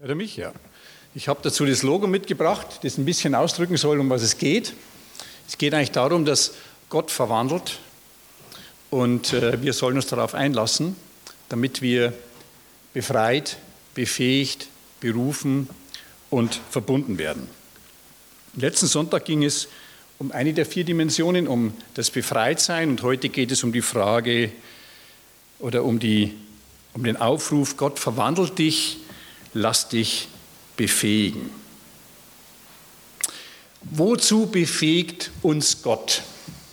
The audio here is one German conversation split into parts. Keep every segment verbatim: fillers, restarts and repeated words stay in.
Hört ihr mich? Ja. Ich habe dazu das Logo mitgebracht, das ein bisschen ausdrücken soll, um was es geht. Es geht eigentlich darum, dass Gott verwandelt und äh, wir sollen uns darauf einlassen, damit wir befreit, befähigt, berufen und verbunden werden. Letzten Sonntag ging es um eine der vier Dimensionen, um das Befreitsein, und heute geht es um die Frage oder um, die, um den Aufruf: Gott verwandelt dich, lass dich befähigen. Wozu befähigt uns Gott?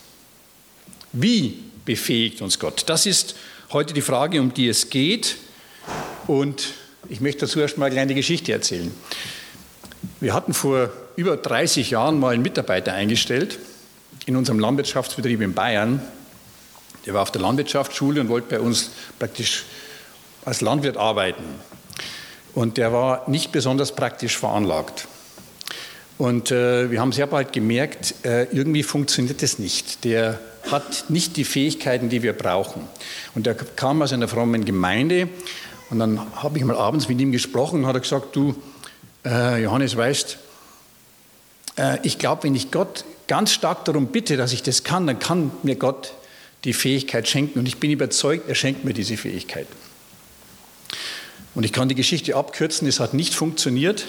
Wie befähigt uns Gott? Das ist heute die Frage, um die es geht. Und ich möchte dazu erst mal eine kleine Geschichte erzählen. Wir hatten vor über dreißig Jahren mal einen Mitarbeiter eingestellt in unserem Landwirtschaftsbetrieb in Bayern. Der war auf der Landwirtschaftsschule und wollte bei uns praktisch als Landwirt arbeiten. Und der war nicht besonders praktisch veranlagt. Und äh, wir haben sehr bald gemerkt, äh, irgendwie funktioniert das nicht. Der hat nicht die Fähigkeiten, die wir brauchen. Und der kam aus einer frommen Gemeinde. Und dann habe ich mal abends mit ihm gesprochen und hat er gesagt: Du, äh, Johannes, weißt, äh, ich glaube, wenn ich Gott ganz stark darum bitte, dass ich das kann, dann kann mir Gott die Fähigkeit schenken. Und ich bin überzeugt, er schenkt mir diese Fähigkeit. Und ich kann die Geschichte abkürzen, es hat nicht funktioniert.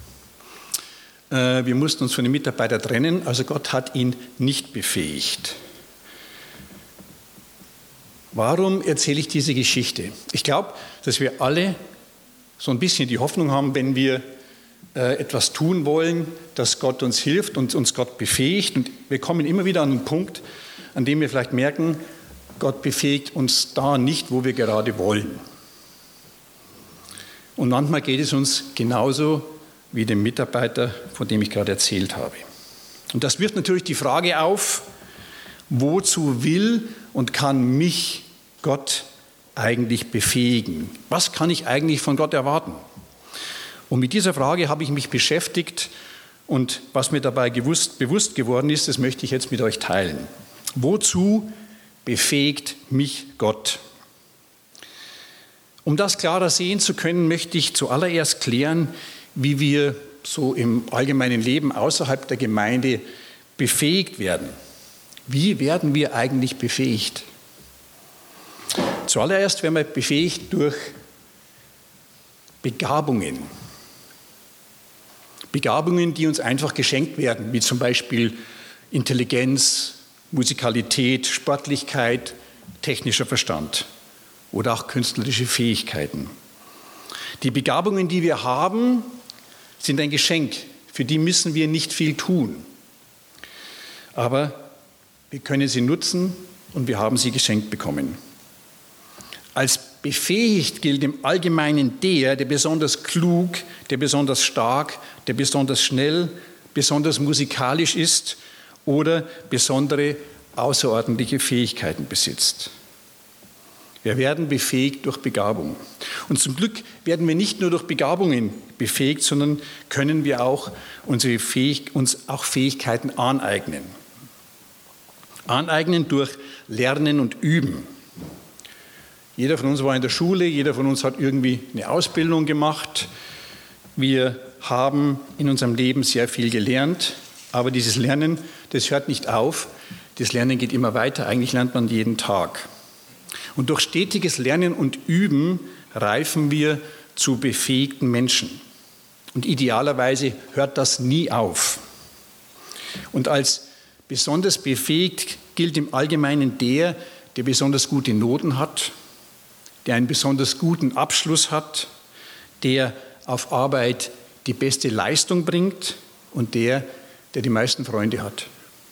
Wir mussten uns von dem Mitarbeiter trennen, also Gott hat ihn nicht befähigt. Warum erzähle ich diese Geschichte? Ich glaube, dass wir alle so ein bisschen die Hoffnung haben, wenn wir etwas tun wollen, dass Gott uns hilft und uns Gott befähigt. Und wir kommen immer wieder an einen Punkt, an dem wir vielleicht merken, Gott befähigt uns da nicht, wo wir gerade wollen. Und manchmal geht es uns genauso wie dem Mitarbeiter, von dem ich gerade erzählt habe. Und das wirft natürlich die Frage auf: Wozu will und kann mich Gott eigentlich befähigen? Was kann ich eigentlich von Gott erwarten? Und mit dieser Frage habe ich mich beschäftigt, und was mir dabei gewusst, bewusst geworden ist, das möchte ich jetzt mit euch teilen. Wozu befähigt mich Gott? Um das klarer sehen zu können, möchte ich zuallererst klären, wie wir so im allgemeinen Leben außerhalb der Gemeinde befähigt werden. Wie werden wir eigentlich befähigt? Zuallererst werden wir befähigt durch Begabungen. Begabungen, die uns einfach geschenkt werden, wie zum Beispiel Intelligenz, Musikalität, Sportlichkeit, technischer Verstand oder auch künstlerische Fähigkeiten. Die Begabungen, die wir haben, sind ein Geschenk. Für die müssen wir nicht viel tun. Aber wir können sie nutzen und wir haben sie geschenkt bekommen. Als befähigt gilt im Allgemeinen der, der besonders klug, der besonders stark, der besonders schnell, besonders musikalisch ist oder besondere außerordentliche Fähigkeiten besitzt. Wir werden befähigt durch Begabung. Und zum Glück werden wir nicht nur durch Begabungen befähigt, sondern können wir auch unsere Fähig- uns auch Fähigkeiten aneignen. Aneignen durch Lernen und Üben. Jeder von uns war in der Schule, jeder von uns hat irgendwie eine Ausbildung gemacht. Wir haben in unserem Leben sehr viel gelernt, aber dieses Lernen, das hört nicht auf. Das Lernen geht immer weiter, eigentlich lernt man jeden Tag. Und durch stetiges Lernen und Üben reifen wir zu befähigten Menschen. Und idealerweise hört das nie auf. Und als besonders befähigt gilt im Allgemeinen der, der besonders gute Noten hat, der einen besonders guten Abschluss hat, der auf Arbeit die beste Leistung bringt und der, der die meisten Freunde hat.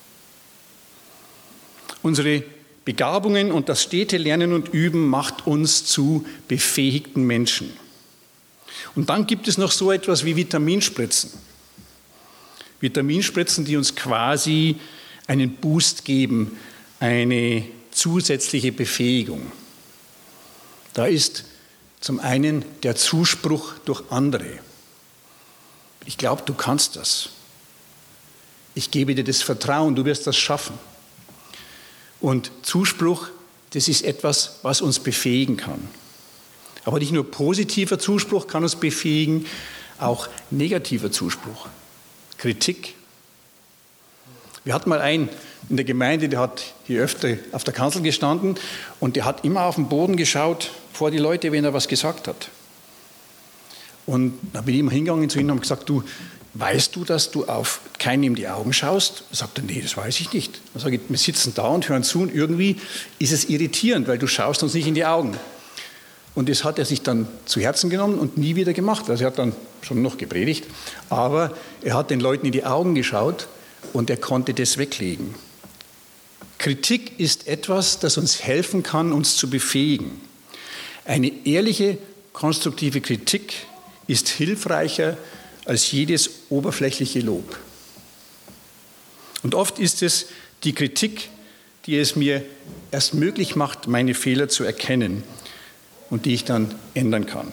Unsere Begabungen und das stete Lernen und Üben macht uns zu befähigten Menschen. Und dann gibt es noch so etwas wie Vitaminspritzen. Vitaminspritzen, die uns quasi einen Boost geben, eine zusätzliche Befähigung. Da ist zum einen der Zuspruch durch andere. Ich glaube, du kannst das. Ich gebe dir das Vertrauen, du wirst das schaffen. Und Zuspruch, das ist etwas, was uns befähigen kann. Aber nicht nur positiver Zuspruch kann uns befähigen, auch negativer Zuspruch, Kritik. Wir hatten mal einen in der Gemeinde, der hat hier öfter auf der Kanzel gestanden und der hat immer auf den Boden geschaut vor die Leute, wenn er was gesagt hat. Und da bin ich immer hingegangen zu ihm und habe gesagt, du, weißt du, dass du auf keinen in die Augen schaust? Er sagte, nee, das weiß ich nicht. Dann sage ich, wir sitzen da und hören zu und irgendwie ist es irritierend, weil du schaust uns nicht in die Augen. Und das hat er sich dann zu Herzen genommen und nie wieder gemacht. Also er hat dann schon noch gepredigt, aber er hat den Leuten in die Augen geschaut und er konnte das weglegen. Kritik ist etwas, das uns helfen kann, uns zu befähigen. Eine ehrliche, konstruktive Kritik ist hilfreicher als jedes oberflächliche Lob. Und oft ist es die Kritik, die es mir erst möglich macht, meine Fehler zu erkennen und die ich dann ändern kann.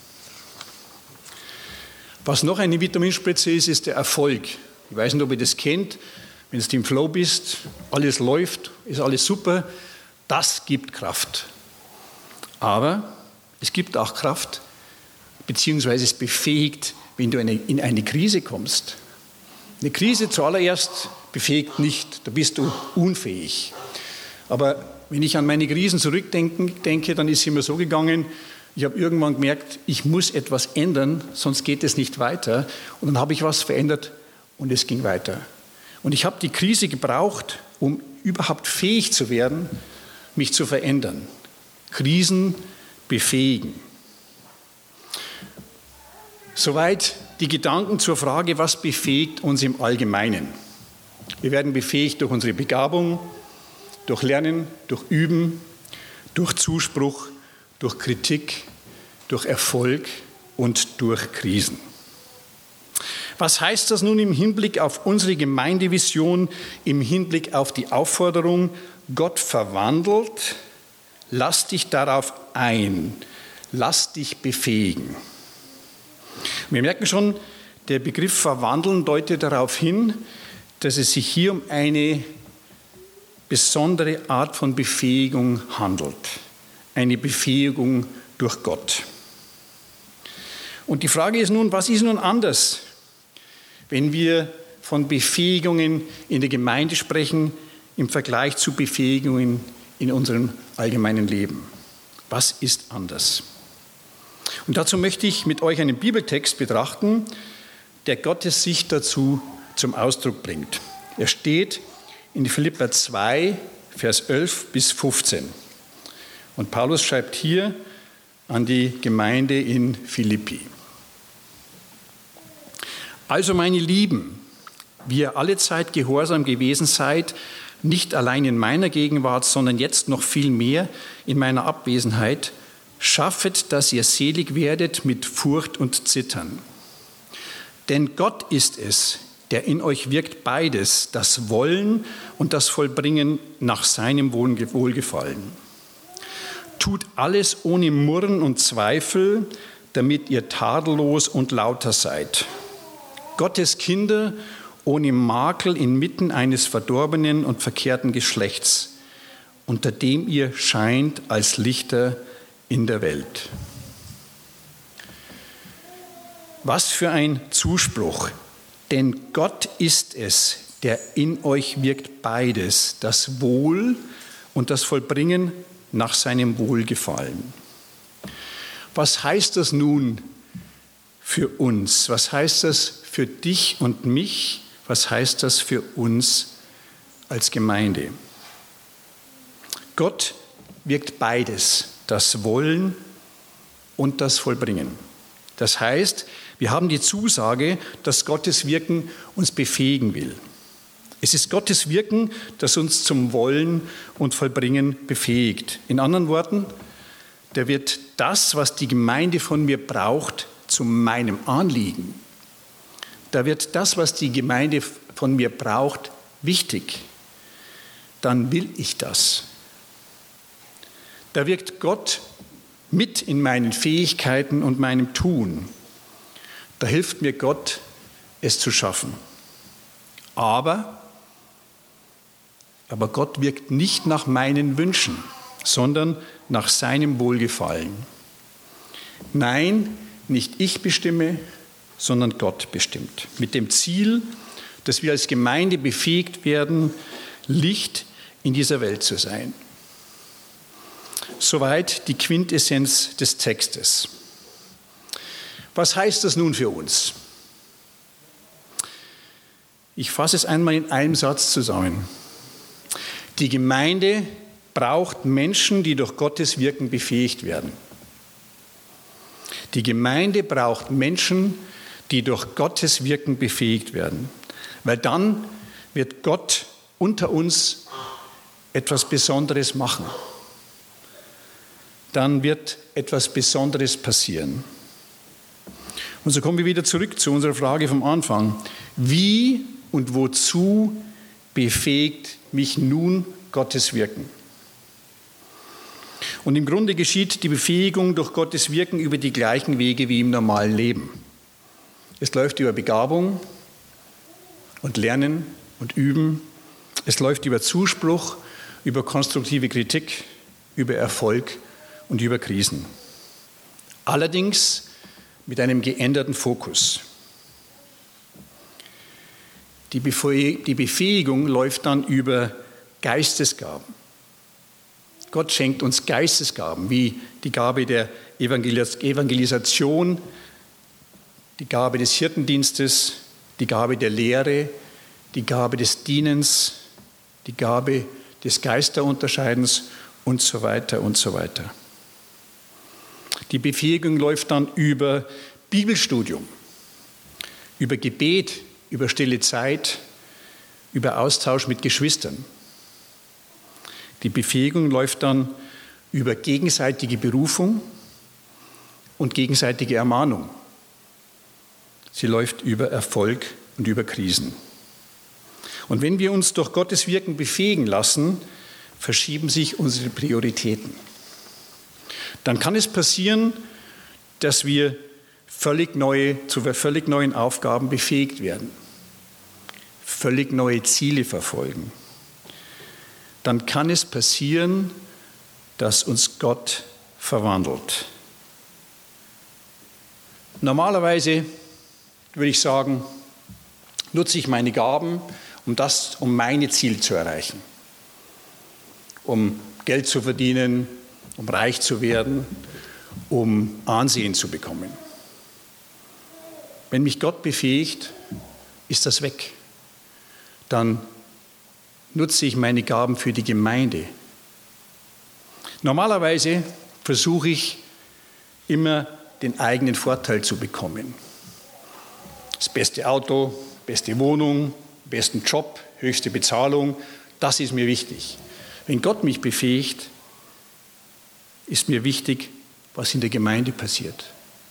Was noch eine Vitaminspritze ist, ist der Erfolg. Ich weiß nicht, ob ihr das kennt. Wenn du im Flow bist, alles läuft, ist alles super, das gibt Kraft. Aber es gibt auch Kraft, beziehungsweise es befähigt, wenn du in eine Krise kommst. Eine Krise zuallererst befähigt nicht, da bist du unfähig. Aber wenn ich an meine Krisen zurückdenke, dann ist es immer so gegangen, ich habe irgendwann gemerkt, ich muss etwas ändern, sonst geht es nicht weiter. Und dann habe ich was verändert und es ging weiter. Und ich habe die Krise gebraucht, um überhaupt fähig zu werden, mich zu verändern. Krisen befähigen. Soweit die Gedanken zur Frage, was befähigt uns im Allgemeinen. Wir werden befähigt durch unsere Begabung, durch Lernen, durch Üben, durch Zuspruch, durch Kritik, durch Erfolg und durch Krisen. Was heißt das nun im Hinblick auf unsere Gemeindevision, im Hinblick auf die Aufforderung, Gott verwandelt, lass dich darauf ein, lass dich befähigen. Wir merken schon, der Begriff verwandeln deutet darauf hin, dass es sich hier um eine besondere Art von Befähigung handelt. Eine Befähigung durch Gott. Und die Frage ist nun, was ist nun anders, wenn wir von Befähigungen in der Gemeinde sprechen, im Vergleich zu Befähigungen in unserem allgemeinen Leben? Was ist anders? Und dazu möchte ich mit euch einen Bibeltext betrachten, der Gottes Sicht dazu zum Ausdruck bringt. Er steht in Philipper zwei, Vers elf bis fünfzehn. Und Paulus schreibt hier an die Gemeinde in Philippi. Also meine Lieben, wie ihr alle Zeit gehorsam gewesen seid, nicht allein in meiner Gegenwart, sondern jetzt noch viel mehr in meiner Abwesenheit, schaffet, dass ihr selig werdet mit Furcht und Zittern. Denn Gott ist es, der in euch wirkt beides, das Wollen und das Vollbringen nach seinem Wohlgefallen. Tut alles ohne Murren und Zweifel, damit ihr tadellos und lauter seid. Gottes Kinder ohne Makel inmitten eines verdorbenen und verkehrten Geschlechts, unter dem ihr scheint als Lichter in der Welt. Was für ein Zuspruch, denn Gott ist es, der in euch wirkt beides, das Wohl und das Vollbringen nach seinem Wohlgefallen. Was heißt das nun für uns? Was heißt das für dich und mich? Was heißt das für uns als Gemeinde? Gott wirkt beides, das Wollen und das Vollbringen. Das heißt, wir haben die Zusage, dass Gottes Wirken uns befähigen will. Es ist Gottes Wirken, das uns zum Wollen und Vollbringen befähigt. In anderen Worten, der wird das, was die Gemeinde von mir braucht, zu meinem Anliegen. Da wird das, was die Gemeinde von mir braucht, wichtig. Dann will ich das. Da wirkt Gott mit in meinen Fähigkeiten und meinem Tun. Da hilft mir Gott, es zu schaffen. Aber, aber Gott wirkt nicht nach meinen Wünschen, sondern nach seinem Wohlgefallen. Nein, nicht ich bestimme sondern Gott bestimmt. Mit dem Ziel, dass wir als Gemeinde befähigt werden, Licht in dieser Welt zu sein. Soweit die Quintessenz des Textes. Was heißt das nun für uns? Ich fasse es einmal in einem Satz zusammen. Die Gemeinde braucht Menschen, die durch Gottes Wirken befähigt werden. Die Gemeinde braucht Menschen, die durch Gottes Wirken befähigt werden. Weil dann wird Gott unter uns etwas Besonderes machen. Dann wird etwas Besonderes passieren. Und so kommen wir wieder zurück zu unserer Frage vom Anfang. Wie und wozu befähigt mich nun Gottes Wirken? Und im Grunde geschieht die Befähigung durch Gottes Wirken über die gleichen Wege wie im normalen Leben. Es läuft über Begabung und Lernen und Üben. Es läuft über Zuspruch, über konstruktive Kritik, über Erfolg und über Krisen. Allerdings mit einem geänderten Fokus. Die Befähigung läuft dann über Geistesgaben. Gott schenkt uns Geistesgaben, wie die Gabe der Evangelisation, die Gabe des Hirtendienstes, die Gabe der Lehre, die Gabe des Dienens, die Gabe des Geisterunterscheidens und so weiter und so weiter. Die Befähigung läuft dann über Bibelstudium, über Gebet, über stille Zeit, über Austausch mit Geschwistern. Die Befähigung läuft dann über gegenseitige Berufung und gegenseitige Ermahnung. Sie läuft über Erfolg und über Krisen. Und wenn wir uns durch Gottes Wirken befähigen lassen, verschieben sich unsere Prioritäten. Dann kann es passieren, dass wir völlig neue, zu völlig neuen Aufgaben befähigt werden, völlig neue Ziele verfolgen. Dann kann es passieren, dass uns Gott verwandelt. Normalerweise würde ich sagen, nutze ich meine Gaben, um das, um meine Ziele zu erreichen, um Geld zu verdienen, um reich zu werden, um Ansehen zu bekommen. Wenn mich Gott befähigt, ist das weg. Dann nutze ich meine Gaben für die Gemeinde. Normalerweise versuche ich immer den eigenen Vorteil zu bekommen. Das beste Auto, beste Wohnung, besten Job, höchste Bezahlung, das ist mir wichtig. Wenn Gott mich befähigt, ist mir wichtig, was in der Gemeinde passiert.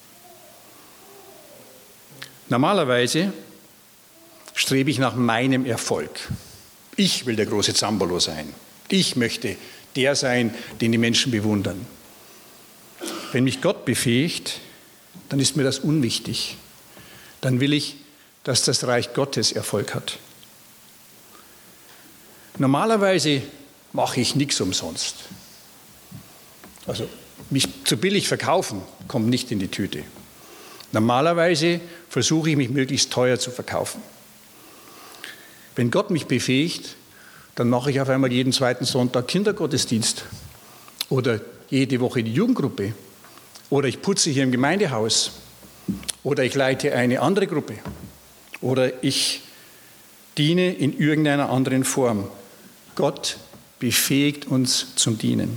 Normalerweise strebe ich nach meinem Erfolg. Ich will der große Zambalo sein. Ich möchte der sein, den die Menschen bewundern. Wenn mich Gott befähigt, dann ist mir das unwichtig. Dann will ich, dass das Reich Gottes Erfolg hat. Normalerweise mache ich nichts umsonst. Also mich zu billig verkaufen, kommt nicht in die Tüte. Normalerweise versuche ich mich möglichst teuer zu verkaufen. Wenn Gott mich befähigt, dann mache ich auf einmal jeden zweiten Sonntag Kindergottesdienst oder jede Woche die Jugendgruppe oder ich putze hier im Gemeindehaus oder ich leite eine andere Gruppe oder ich diene in irgendeiner anderen Form. Gott befähigt uns zum Dienen.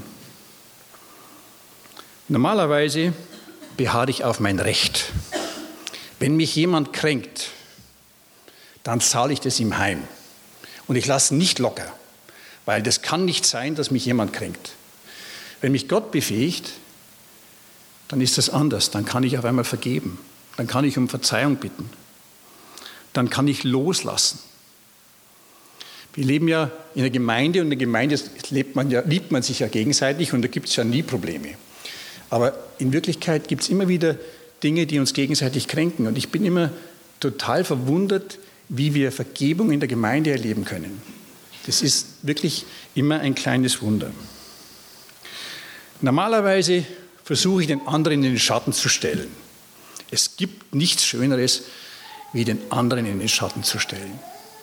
Normalerweise beharre ich auf mein Recht. Wenn mich jemand kränkt, dann zahle ich das ihm heim. Und ich lasse nicht locker, weil das kann nicht sein, dass mich jemand kränkt. Wenn mich Gott befähigt, dann ist das anders. Dann kann ich auf einmal vergeben. Dann kann ich um Verzeihung bitten. Dann kann ich loslassen. Wir leben ja in der Gemeinde und in der Gemeinde lebt man ja, liebt man sich ja gegenseitig und da gibt es ja nie Probleme. Aber in Wirklichkeit gibt es immer wieder Dinge, die uns gegenseitig kränken. Und ich bin immer total verwundert, wie wir Vergebung in der Gemeinde erleben können. Das ist wirklich immer ein kleines Wunder. Normalerweise versuche ich, den anderen in den Schatten zu stellen. Es gibt nichts Schöneres, wie den anderen in den Schatten zu stellen.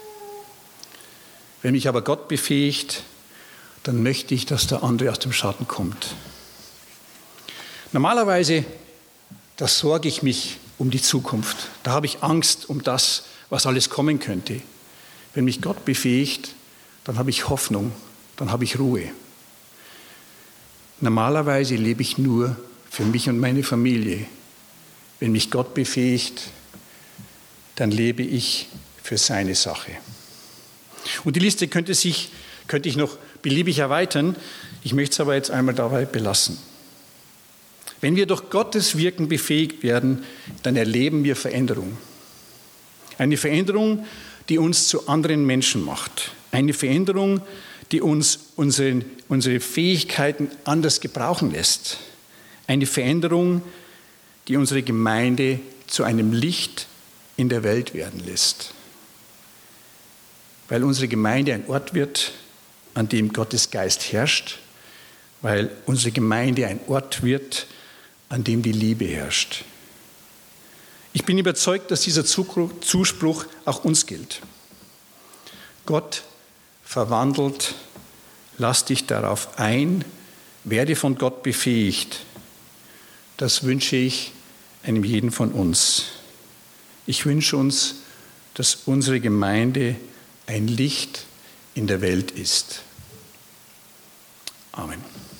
Wenn mich aber Gott befähigt, dann möchte ich, dass der andere aus dem Schatten kommt. Normalerweise, da sorge ich mich um die Zukunft. Da habe ich Angst um das, was alles kommen könnte. Wenn mich Gott befähigt, dann habe ich Hoffnung, dann habe ich Ruhe. Normalerweise lebe ich nur für mich und meine Familie. Wenn mich Gott befähigt, dann lebe ich für seine Sache. Und die Liste könnte, sich, könnte ich noch beliebig erweitern. Ich möchte es aber jetzt einmal dabei belassen. Wenn wir durch Gottes Wirken befähigt werden, dann erleben wir Veränderung. Eine Veränderung, die uns zu anderen Menschen macht. Eine Veränderung, die uns unsere, unsere Fähigkeiten anders gebrauchen lässt. Eine Veränderung, die unsere Gemeinde zu einem Licht in der Welt werden lässt. Weil unsere Gemeinde ein Ort wird, an dem Gottes Geist herrscht, weil unsere Gemeinde ein Ort wird, an dem die Liebe herrscht. Ich bin überzeugt, dass dieser Zuspruch auch uns gilt. Gott verwandelt, lass dich darauf ein, werde von Gott befähigt. Das wünsche ich einem jeden von uns. Ich wünsche uns, dass unsere Gemeinde ein Licht in der Welt ist. Amen.